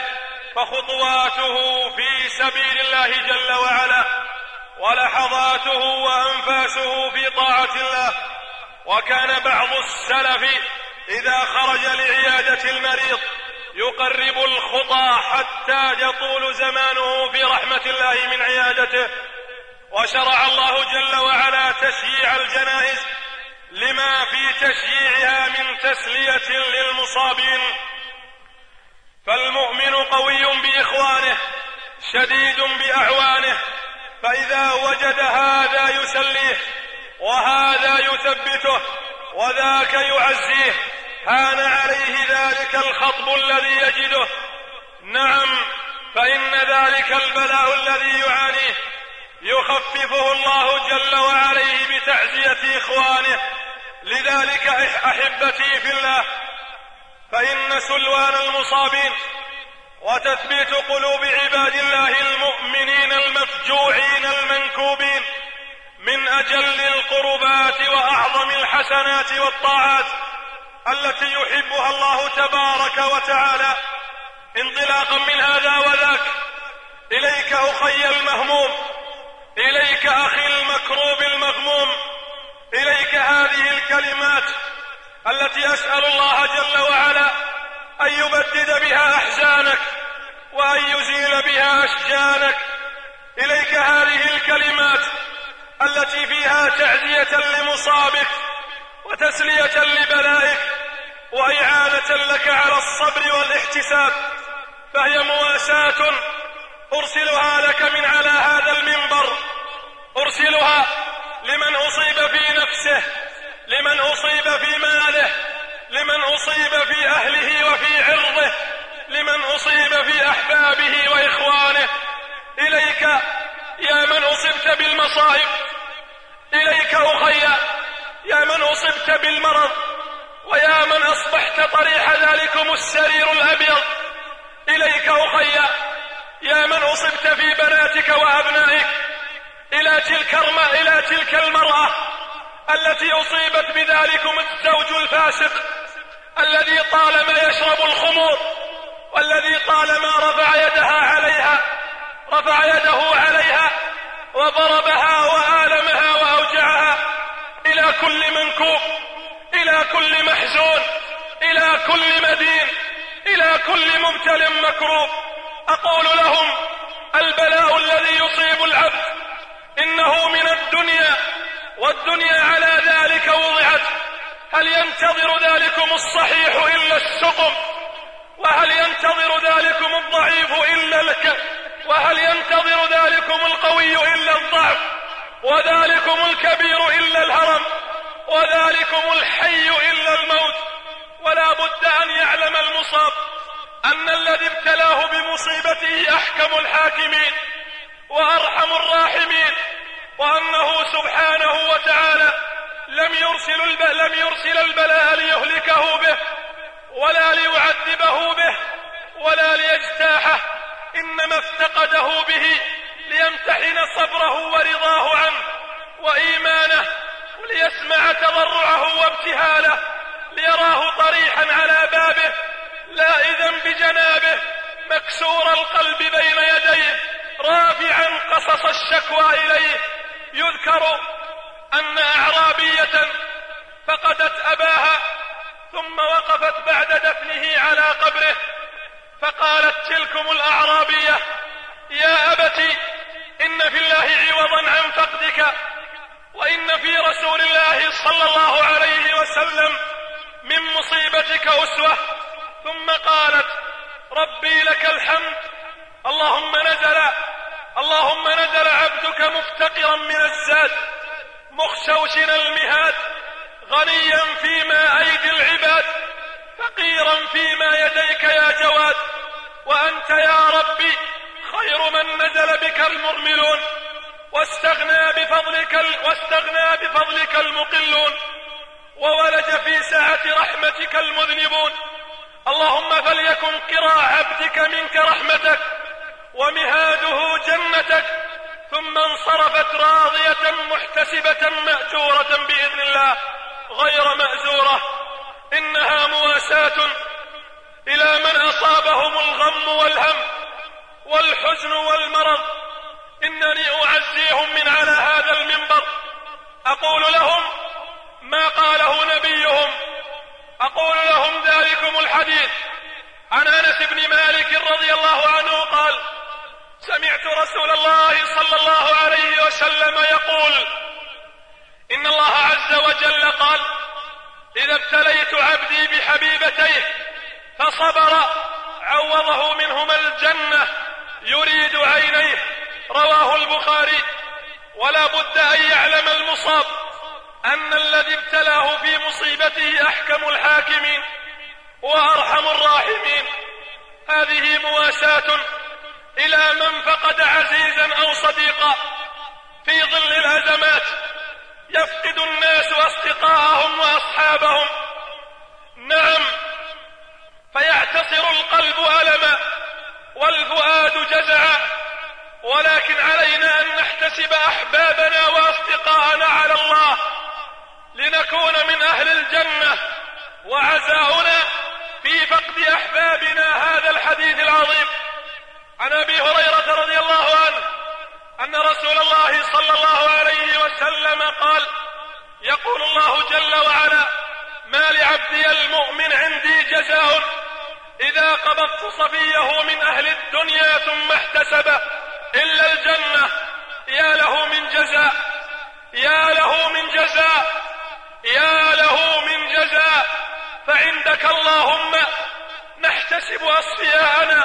فخطواته في سبيل الله جل وعلا، ولحظاته وأنفاسه في طاعة الله. وكان بعض السلف إذا خرج لعيادة المريض يقرب الخطى حتى يطول زمانه في رحمة الله من عيادته. وشرع الله جل وعلا تشييع الجنائز لما في تشييعها من تسلية للمصابين. فالمؤمن قوي بإخوانه شديد بأعوانه، فإذا وجد هذا يسليه وهذا يثبته وذاك يعزيه هان عليه ذلك الخطب الذي يجده. نعم، فإن ذلك البلاء الذي يعانيه يخففه الله جل وعلا بتعزية إخوانه. لذلك أحبتي في الله، فإن سلوان المصابين وتثبيت قلوب عباد الله المؤمنين المفجوعين المنكوبين من أجل القربات وأعظم الحسنات والطاعات التي يحبها الله تبارك وتعالى. انطلاقا من هذا وذاك، إليك أخي المهموم، إليك أخي المكروب المغموم، إليك هذه الكلمات التي أسأل الله جل وعلا أن يبدد بها أحزانك وأن يزيل بها أشجانك. إليك هذه الكلمات التي فيها تعزية لمصابك وتسلية لبلائك وإعانة لك على الصبر والاحتساب، فهي مواساة أرسلها لك من على هذا المنبر، أرسلها لمن أصيب في نفسه، لمن أصيب في ماله، لمن أصيب في أهله وفي عرضه، لمن أصيب في أحبابه وإخوانه. إليك يا من أصبت بالمصائب، إليك أخي يا من أصبت بالمرض، ويا من أصبحت طريح ذلكم السرير الأبيض. إليك أخي يا من أصبت في بناتك وأبنائك، إلى تلك إلى تلك المرأة التي أصيبت بذلكم الزوج الفاسق الذي طالما يشرب الخمور، والذي طالما رفع يدها عليها رفع يده عليها وضربها وآلمها وأوجعها. إلى كل منكوب، إلى كل محزون، إلى كل مدين، إلى كل مبتل مكروب، أقول لهم: البلاء الذي يصيب العبد إنه من الدنيا، والدنيا على ذلك وضعت. هل ينتظر ذلكم الصحيح إلا السقم؟ وهل ينتظر ذلكم الضعيف إلا لك؟ وهل ينتظر ذلكم القوي إلا الضعف؟ وذلكم الكبير إلا الهرم؟ وذلكم الحي إلا الموت؟ ولا بد أن يعلم المصاب أن الذي ابتلاه بمصيبته أحكم الحاكمين وأرحم الراحمين، وأنه سبحانه وتعالى لم يرسل, الب... لم يرسل البلاء ليهلكه به ولا ليعذبه به ولا ليجتاحه، إنما افتقده به ليمتحن صبره ورضاه عنه وإيمانه، وليسمع تضرعه وابتهاله، ليراه طريحا على بابه لائذا بجنابه، مكسور القلب بين يديه، رافعا قصص الشكوى إليه. يذكر أن أعرابية فقدت أباها ثم وقفت بعد دفنه على قبره، فقالت تلكم الأعرابية: يا أبتي، إن في الله عوضا عن فقدك، وإن في رسول الله صلى الله عليه وسلم من مصيبتك أسوة. ثم قالت: ربي لك الحمد، اللهم نزل اللهم نزل عبدك مفتقرا من الزاد مخشوشنا المهاد غنيا فيما أيدي العباد فقيرا فيما يديك يا جواد وأنت يا ربي خير من نزل بك المرملون واستغنى بفضلك, واستغنى بفضلك المقلون وولج في سعة رحمتك المذنبون. اللهم فليكن قراء عبدك منك رحمتك ومهاده جنتك ثم انصرفت راضية محتسبة مأجورة بإذن الله غير مأزورة. إنها مواساة إلى من أصابهم الغم والهم والحزن والمرض. إنني أعزيهم من على هذا المنبر أقول لهم ما قاله نبيهم، أقول لهم ذلكم الحديث عن أنس بن مالك رضي الله عنه قال: سمعت رسول الله صلى الله عليه وسلم يقول: إن الله عز وجل قال: إذا ابتليت عبدي بحبيبتيه فصبر عوضه منهما الجنة يريد عينيه. رواه البخاري. ولا بد أن يعلم المصاب أن الذي ابتلاه في مصيبته أحكم الحاكمين وأرحم الراحمين. هذه مواساة إلى من فقد عزيزا أو صديقا في ظل الأزمات. يفقد الناس أصدقاءهم وأصحابهم، نعم، فيعتصر القلب ألما والفؤاد جزعا، ولكن علينا أن نحتسب أحبابنا وأصدقاءنا على الله لنكون من أهل الجنة. وعزاؤنا في فقد أحبابنا هذا الحديث العظيم عن أبي هريرة رضي الله عنه أن رسول الله صلى الله عليه وسلم قال: يقول الله جل وعلا: ما لعبدي المؤمن عندي جزاء إذا قبضت صفيه من أهل الدنيا ثم احتسب إلا الجنة. يا له من جزاء، يا له من جزاء، يا له من جزاء. فعندك اللهم نحتسب أصفياءنا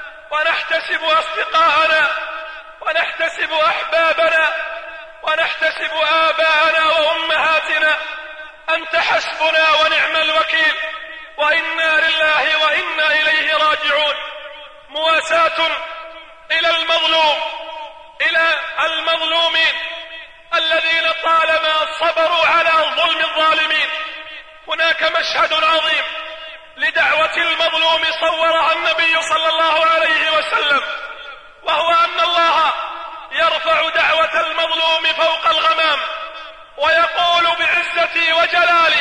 ونحتسب أصدقاءنا ونحتسب أحبابنا ونحتسب آباءنا وأمهاتنا. أنت حسبنا ونعم الوكيل، وإنا لله وإنا إليه راجعون. مواساة إلى المظلوم، إلى المظلومين الذين طالما صبروا على ظلم الظالمين. هناك مشهد عظيم لدعوة المظلوم صورها النبي صلى الله عليه وسلم، وهو أن الله يرفع دعوة المظلوم فوق الغمام ويقول بعزتي وجلالي: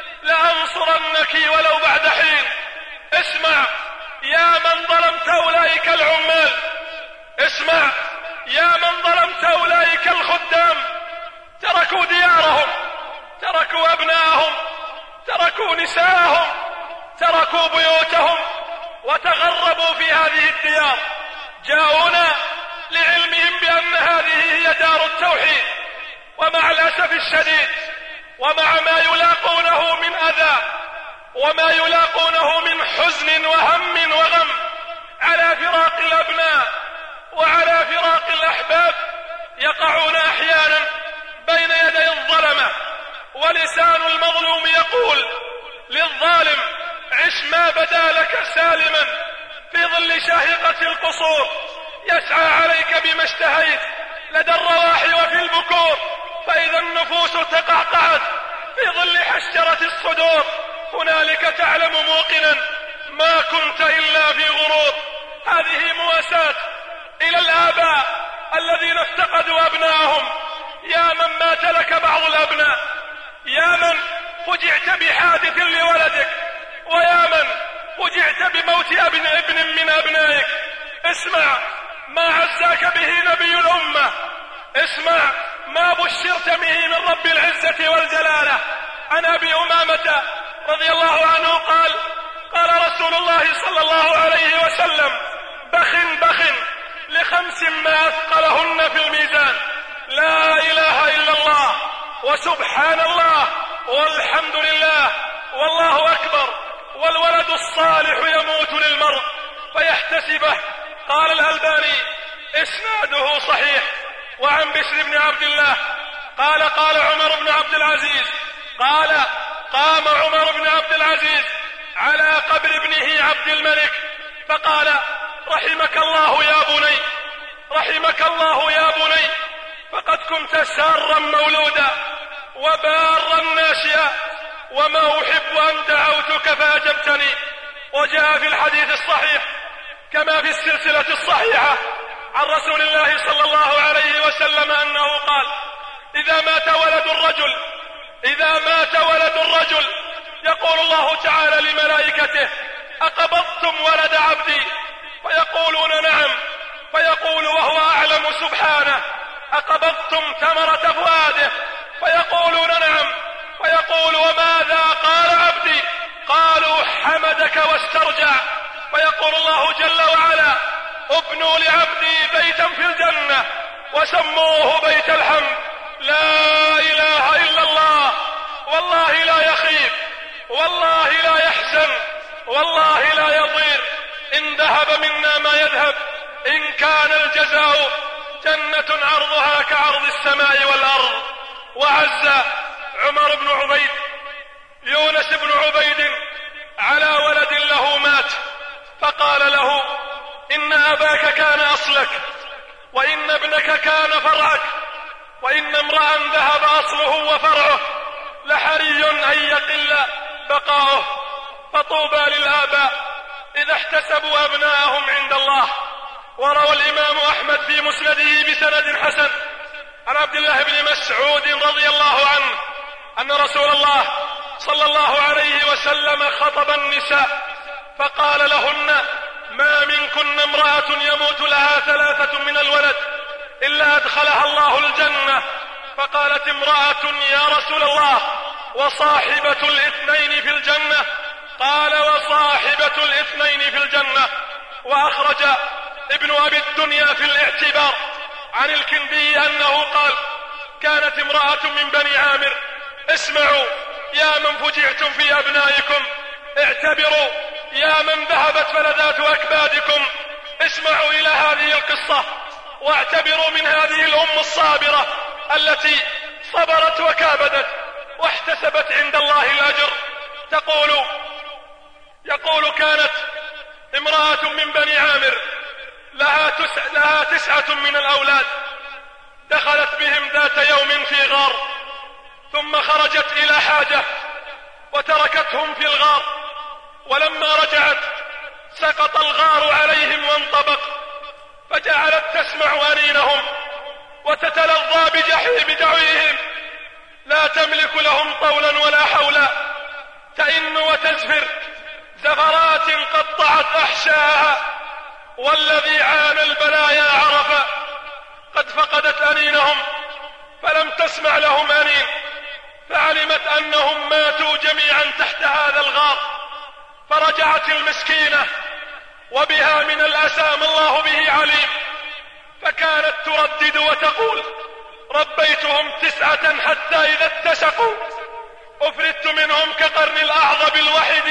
لأنصرنك ولو بعد حين. اسمع يا من ظلمت أولئك العمال، اسمع يا من ظلمت أولئك الخدام، تركوا ديارهم، تركوا أبناءهم، تركوا نساءهم، تركوا بيوتهم وتغربوا في هذه الديار. جاءونا لعلمهم بأن هذه هي دار التوحيد، ومع الأسف الشديد ومع ما يلاقونه من أذى وما يلاقونه من حزن وهم وغم على فراق الأبناء وعلى فراق الأحباب، يقعون أحيانا بين يدي الظلمة، ولسان المظلوم يقول للظالم: عش ما بدا لك سالما في ظل شاهقة القصور، يسعى عليك بما اشتهيت لدى الرواحي وفي البكور، فإذا النفوس تقعقعت في ظل حشرة الصدور، هنالك تعلم موقنا ما كنت إلا في غرور. هذه مواساة إلى الآباء الذين افتقدوا أبنائهم. يا من مات لك بعض الأبناء، يا من فجعت بحادث لولدك، ويا من فجعت بموت ابن ابن من أبنائك، اسمع ما عزاك به نبي الأمة، اسمع ما بشرت به من رب العزة والجلالة. عن أبي أمامة رضي الله عنه قال: قال رسول الله صلى الله عليه وسلم: بخ بخ لخمس ما أثقلهن في الميزان: لا إله إلا الله، وسبحان الله، والحمد لله، والله أكبر. والولد الصالح يموت للمرء فيحتسبه. قال الألباني: إسناده صحيح. وعن بشر بن عبد الله قال قال عمر بن عبد العزيز قال قام عمر بن عبد العزيز على قبر ابنه عبد الملك فقال رحمك الله يا بني رحمك الله يا بني فقد كنت سارا مولودا وبارا ناشئا وما أحب أن دعوتك فأجبتني. وجاء في الحديث الصحيح كما في السلسلة الصحيحة عن رسول الله صلى الله عليه وسلم أنه قال إذا مات ولد الرجل إذا مات ولد الرجل يقول الله تعالى لملائكته أقبضتم ولد عبدي فيقولون نعم فيقول وهو أعلم سبحانه أقبضتم ثمرة فؤاده فيقولون نعم فيقول وماذا قال عبدي قالوا حمدك واسترجع فيقول الله جل وعلا ابنوا لعبدي بيتا في الجنة وسموه بيت الحمد. لا إله إلا الله والله لا يخيب والله لا يحزن والله لا يضير إن ذهب منا ما يذهب إن كان الجزاء جنة عرضها كعرض السماء والأرض. وعز عمر بن عبيد يونس بن عبيد على ولد له مات فقال له إن أباك كان أصلك وإن ابنك كان فرعك وإن امرأ ذهب أصله وفرعه لحري أن يقل بقاؤه فطوبى للآباء إذا احتسبوا أبناءهم عند الله. وروى الإمام أحمد في مسنده بسند حسن عن عبد الله بن مسعود رضي الله عنه أن رسول الله صلى الله عليه وسلم خطب النساء فقال لهن ما منكن امرأة يموت لها ثلاثة من الولد إلا أدخلها الله الجنة. فقالت امرأة يا رسول الله وصاحبة الاثنين في الجنة قال وصاحبة الاثنين في الجنة. وأخرج ابن أبي الدنيا في الاعتبار عن الكندي أنه قال كانت امرأة من بني عامر اسمعوا يا من فجعتم في أبنائكم اعتبروا يا من ذهبت فلذات أكبادكم اسمعوا إلى هذه القصة واعتبروا من هذه الأم الصابرة التي صبرت وكابدت واحتسبت عند الله الأجر. تقول يقول كانت امرأة من بني عامر لها, تسع لها تسعة من الأولاد دخلت بهم ذات يوم في غار ثم خرجت إلى حاجة وتركتهم في الغار ولما رجعت سقط الغار عليهم وانطبق فجعلت تسمع أنينهم وتتلظى بجحيم دعوهم لا تملك لهم طولا ولا حولا تئن وتزفر زفرات قطعت أحشاءها والذي عانى البلايا عرف قد فقدت أنينهم فلم تسمع لهم أنين فعلمت أنهم ماتوا جميعا تحت هذا الغار فرجعت المسكينة وبها من الأسى ما الله به عليم فكانت تردد وتقول ربيتهم تسعة حتى إذا اتسقوا أفردت منهم كقرن الأعظم الوحيد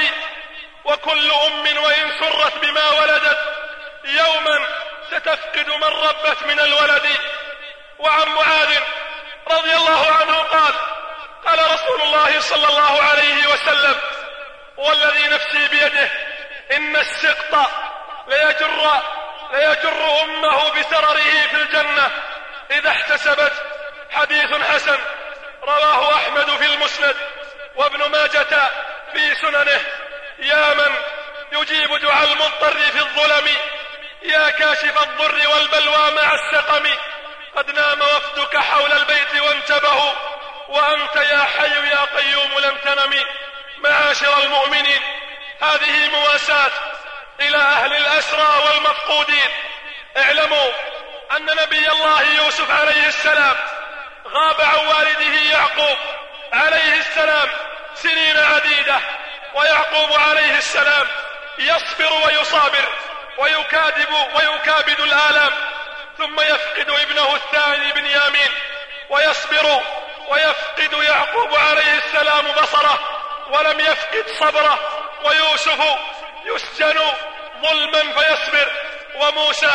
وكل أم وإن سرت بما ولدت يوما ستفقد من ربت من الولد. وعن معاذ رضي الله عنه قال قال رسول الله صلى الله عليه وسلم والذي نفسي بيده إن السقط ليجر, ليجر أمه بسرره في الجنة إذا احتسبت. حديث حسن رواه أحمد في المسند وابن ماجة في سننه. يا من يجيب دعاء المضطر في الظلم يا كاشف الضر والبلوى مع السقم قد نام وفدك حول البيت وانتبهوا وأنت يا حي يا قيوم لم تنم. معاشر المؤمنين هذه مواساة إلى أهل الأسرى والمفقودين. اعلموا أن نبي الله يوسف عليه السلام غاب عن والده يعقوب عليه السلام سنين عديدة ويعقوب عليه السلام يصبر ويصابر ويكاذب ويكابد الآلام ثم يفقد ابنه الثاني بنيامين ويصبر ويفقد يعقوب عليه السلام بصره ولم يفقد صبره ويوسف يسجن ظلما فيصبر وموسى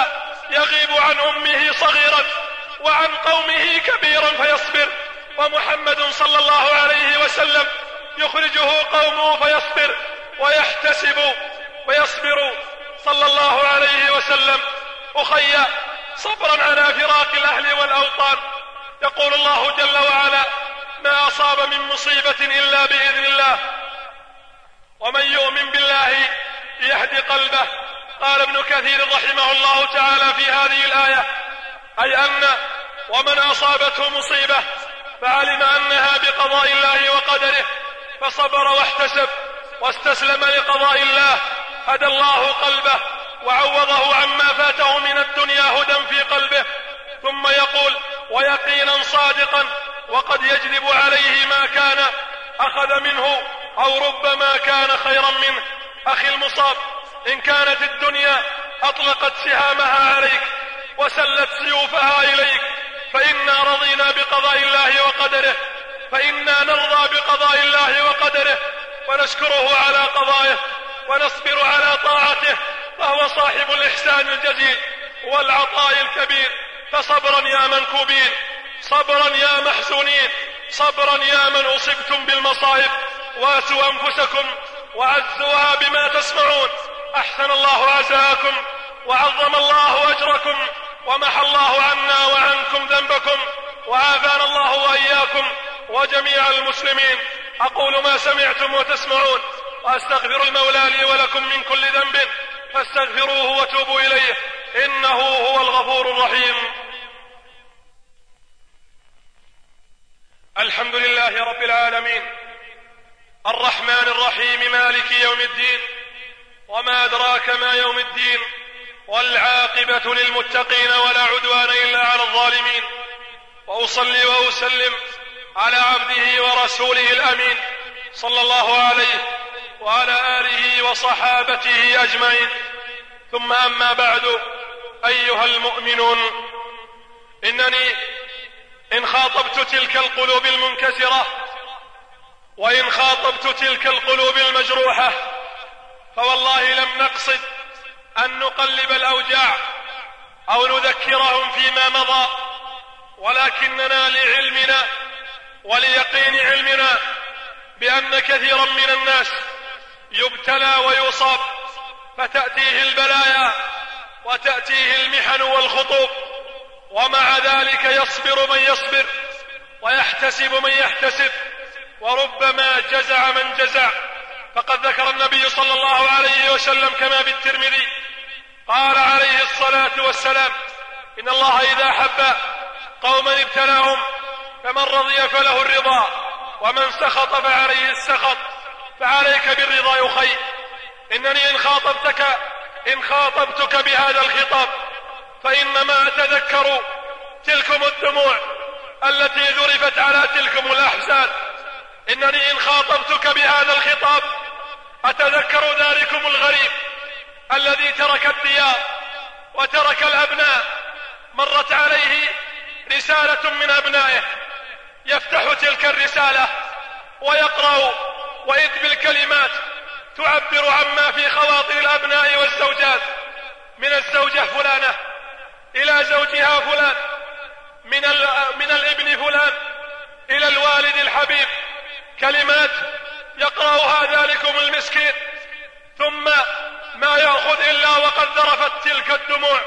يغيب عن أمه صغيرا وعن قومه كبيرا فيصبر، ومحمد صلى الله عليه وسلم يخرجه قومه فيصبر ويحتسب ويصبر صلى الله عليه وسلم. أخي، صبرا على فراق الأهل والأوطان. يقول الله جل وعلا: ما أصاب من مصيبة إلا بإذن الله، ومن يؤمن بالله يهدي قلبه. قال ابن كثير رحمه الله تعالى في هذه الآية: أي أن ومن أصابته مصيبة فعلم أنها بقضاء الله وقدره فصبر واحتسب واستسلم لقضاء الله، هدى الله قلبه وعوضه عما فاته من الدنيا هدى في قلبه. ثم يقول: ويقينا صادقا، وقد يجلب عليه ما كان أخذ منه أو ربما كان خيرا منه. أخي المصاب، إن كانت الدنيا أطلقت سهامها عليك وسلت سيوفها إليك فإنا رضينا بقضاء الله وقدره، فإنا نرضى بقضاء الله وقدره ونشكره على قضائه ونصبر على طاعته، فهو صاحب الإحسان الجزيل والعطاء الكبير. فصبرا يا منكوبين، صبرا يا محزونين، صبرا يا من أصبتم بالمصائب، واسوا أنفسكم وعزوها بما تسمعون. أحسن الله عزاءكم وعظم الله أجركم ومحى الله عنا وعنكم ذنبكم وعافانا الله وإياكم وجميع المسلمين. أقول ما سمعتم وتسمعون، وأستغفر المولى لي ولكم من كل ذنب فاستغفروه وتوبوا إليه، إنه هو الغفور الرحيم. الحمد لله رب العالمين، الرحمن الرحيم، مالك يوم الدين، وما أدراك ما يوم الدين، والعاقبة للمتقين ولا عدوان إلا على الظالمين. وأصلي وأسلم على عبده ورسوله الأمين صلى الله عليه وعلى آله وصحابته أجمعين. ثم أما بعد، أيها المؤمنون، إنني إن خاطبت تلك القلوب المنكسرة وإن خاطبت تلك القلوب المجروحة فوالله لم نقصد أن نقلب الأوجاع أو نذكرهم فيما مضى، ولكننا لعلمنا وليقين علمنا بأن كثيرا من الناس يبتلى ويصاب فتأتيه البلايا وتأتيه المحن والخطوب، ومع ذلك يصبر من يصبر ويحتسب من يحتسب، وربما جزع من جزع. فقد ذكر النبي صلى الله عليه وسلم كما في الترمذي قال عليه الصلاة والسلام: إن الله إذا حب قوما ابتلاهم فمن رضي فله الرضا ومن سخط فعليه السخط، فعليك بالرضا يا أخي. إنني إن خاطبتك إن خاطبتك بهذا الخطاب فإنما أتذكر تلكم الدموع التي ذرفت على تلكم الأحزان. إنني إن خاطبتك بهذا الخطاب أتذكر ذلكم الغريب الذي ترك الديار وترك الأبناء، مرت عليه رسالة من أبنائه يفتح تلك الرسالة ويقرأ وإذ بالكلمات تعبر عما في خواطر الأبناء والزوجات، من الزوجة فلانة إلى زوجها فلان، من, من الابن فلان إلى الوالد الحبيب، كلمات يقرأها ذلكم المسكين ثم ما يأخذ إلا وقد ذرفت تلك الدموع.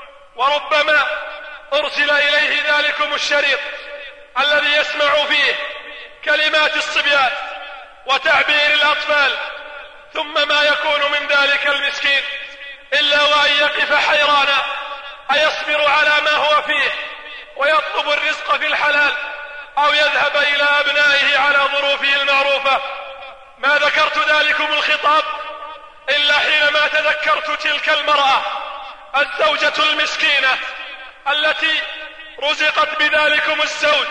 وربما أرسل إليه ذلكم الشريط الذي يسمع فيه كلمات الصبيان وتعبير الأطفال، ثم ما يكون من ذلك المسكين إلا وأن يقف حيرانا أيصبر على ما هو فيه ويطلب الرزق في الحلال أو يذهب إلى أبنائه على ظروفه المعروفة. ما ذكرت ذلكم الخطاب إلا حينما تذكرت تلك المرأة الزوجة المسكينة التي رزقت بذلكم الزوج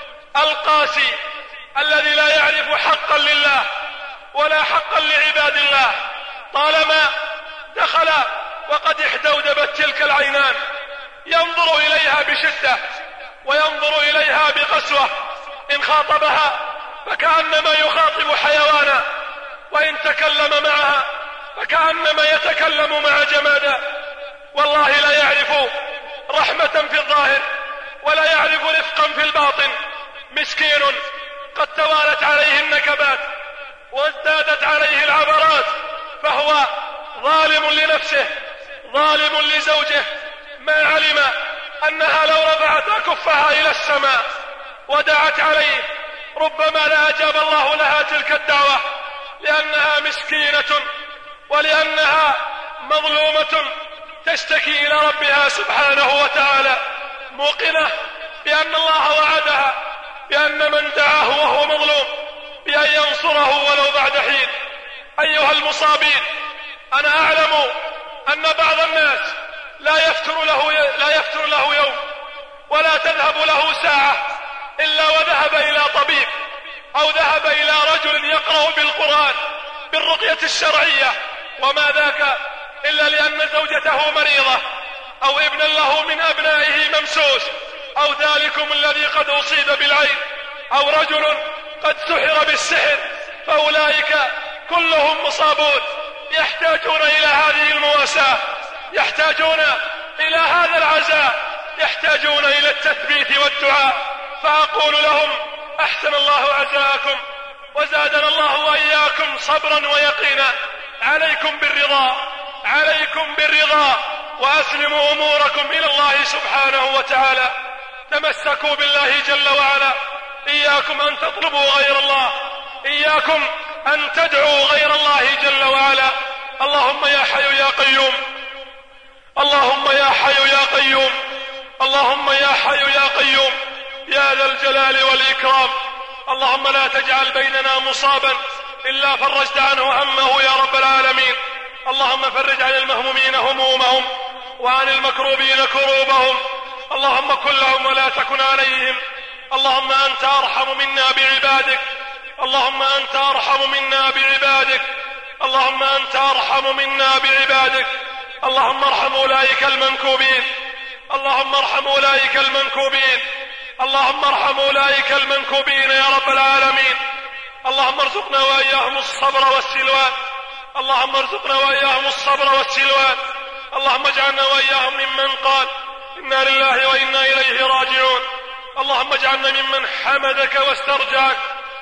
القاسي الذي لا يعرف حقا لله ولا حقا لعباد الله. طالما دخل وقد احدودبت تلك العينان ينظر إليها بشدة وينظر إليها بقسوة، إن خاطبها فكأنما يخاطب حيوانا، وإن تكلم معها فكأنما يتكلم مع جمادا. والله لا يعرف رحمة في الظاهر ولا يعرف رفقا في الباطن، مسكين قد توالت عليه النكبات وازدادت عليه العبرات، فهو ظالم لنفسه ظالم لزوجه، ما علم أنها لو رفعت أكفها إلى السماء ودعت عليه ربما لا أجاب الله لها تلك الدعوة، لأنها مسكينة ولأنها مظلومة تشتكي إلى ربها سبحانه وتعالى، موقنة بأن الله وعدها بأن من دعاه وهو مظلوم بأن ينصره ولو بعد حين. أيها المصابين، أنا أعلم أن بعض الناس لا يفتر له, لا يفتر له يوم ولا تذهب له ساعة إلا وذهب إلى طبيب أو ذهب إلى رجل يقرأ بالقرآن بالرقية الشرعية، وما ذاك إلا لأن زوجته مريضة أو ابن له من أبنائه ممسوس أو ذلكم الذي قد أصيب بالعين أو رجل قد سحر بالسحر، فأولئك كلهم مصابون يحتاجون إلى هذه المواساة، يحتاجون إلى هذا العزاء، يحتاجون إلى التثبيت والدعاء. فأقول لهم أحسن الله عزاءكم وزادنا الله وإياكم صبرا ويقينا، عليكم بالرضا عليكم بالرضا وأسلموا أموركم إلى الله سبحانه وتعالى، تمسكوا بالله جل وعلا، إياكم أن تطلبوا غير الله، إياكم أن تدعوا غير الله جل وعلا. اللهم يا حي يا قيوم، اللهم يا حي يا قيوم، اللهم يا حي يا قيوم يا ذا الجلال والإكرام، اللهم لا تجعل بيننا مصابا إلا فرجت عنه همه يا رب العالمين. اللهم فرج عن المهمومين همومهم وعن المكروبين كروبهم، اللهم كن لهم ولا تكن عليهم. اللهم أنت أرحم منا بعبادك، اللهم أنت أرحم منا بعبادك، اللهم أنت أرحم منا بعبادك. اللهم ارحم أولئك المنكوبين، اللهم ارحم أولئك المنكوبين، اللهم ارحم أولئك المنكوبين يا رب العالمين. اللهم ارزقنا وإياهم الصبر والسلوان، اللهم ارزقنا وإياهم الصبر والسلوان. اللهم اجعلنا وإياهم ممن قال إنا لله وإنا إليه راجعون. اللهم اجعلنا ممن حمدك واسترجعك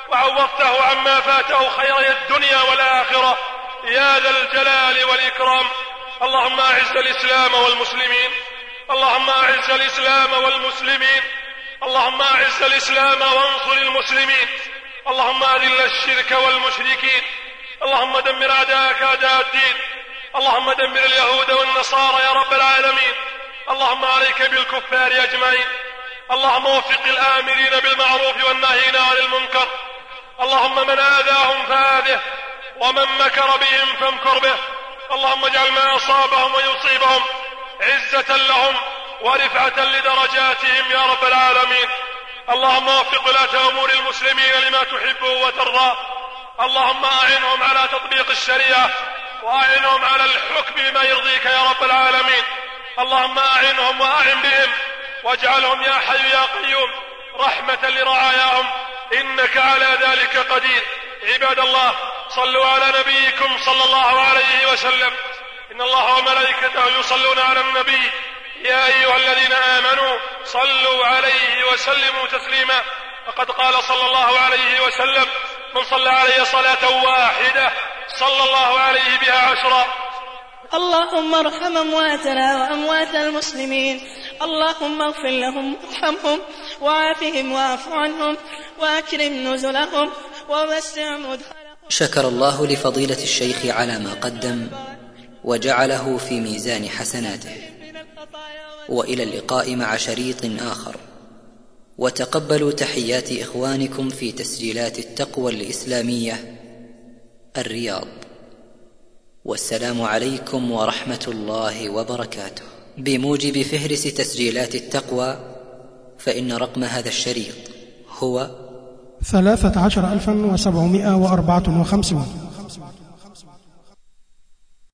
وعوضته عما فاته خيري الدنيا والآخرة يا ذا الجلال والإكرام. اللهم أعز الإسلام والمسلمين، اللهم أعز الإسلام والمسلمين، اللهم أعز الإسلام وانصر المسلمين، اللهم أذل الشرك والمشركين، اللهم دمر أعداءك أعداء الدين، اللهم دمر اليهود والنصارى يا رب العالمين. اللهم عليك بالكفار أجمعين، اللهم وفق الآمرين بالمعروف والناهين عن المنكر، اللهم من آذاهم فآذه ومن مكر بهم فامكر به. اللهم اجعل ما أصابهم ويصيبهم عزة لهم ورفعة لدرجاتهم يا رب العالمين. اللهم وفق ولاة أمور المسلمين لما تحب وترضى، اللهم أعنهم على تطبيق الشريعة وأعنهم على الحكم بما يرضيك يا رب العالمين. اللهم أعنهم وأعن بهم واجعلهم يا حي يا قيوم رحمة لرعاياهم إنك على ذلك قدير. عباد الله، صلوا على نبيكم صلى الله عليه وسلم، إن الله وملائكته يصلون على النبي يا أيها الذين آمنوا صلوا عليه وسلموا تسليما. فقد قال صلى الله عليه وسلم من صلى عليه صلاة واحدة صلى الله عليه بها عشرا. اللهم ارحم أمواتنا وأموات المسلمين، اللهم اغفر لهم وارحمهم وعافهم واعف عنهم وأكرم نزلهم ووسع مدخلهم. شكر الله لفضيلة الشيخ على ما قدم وجعله في ميزان حسناته، وإلى اللقاء مع شريط آخر، وتقبلوا تحيات إخوانكم في تسجيلات التقوى الإسلامية الرياض، والسلام عليكم ورحمة الله وبركاته. بموجب فهرس تسجيلات التقوى فإن رقم هذا الشريط هو ثلاثة عشر ألفا وسبعمائة وأربعة وخمسون.